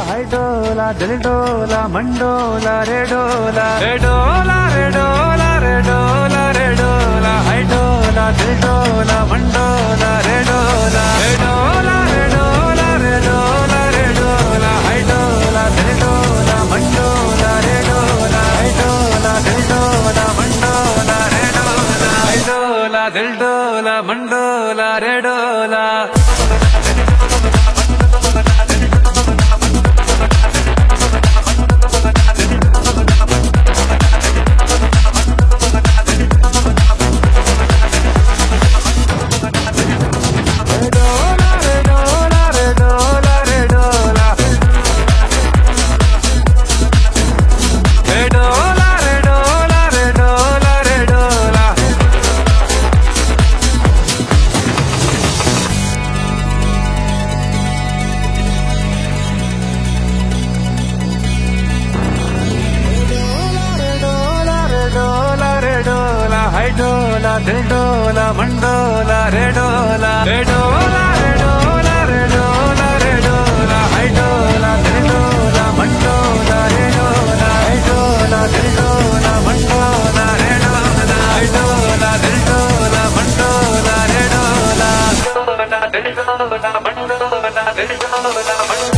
high డోలా దిల్ డోలా మండోలా రే డోలా రే డోలా రే డోలా రే డోలా రే డోలా హై డోలా దిల్ డోలా మండోలా రే డోలా రే డోలా రే డోలా రే డోలా రే డోలా హై డోలా దిల్ డోలా మండోలా రే డోలా హై డోలా దిల్ డోలా మండోలా రే డోలా హై డోలా దిల్ డోలా మండోలా రే డోలా హై డోలా దిల్ డోలా మండోలా రే డోలా రే డోలా రే డోలా రే డోలా రే డోలా హై డోలా దిల్ డోలా మండోలా రే డోలా హై డోలా దిల్ డోలా మండోలా రే డోలా హై డోలా దిల్ డోలా మండోలా రే డోలా దిల్ డోలా మండోలా దిల్ డోలా మండోలా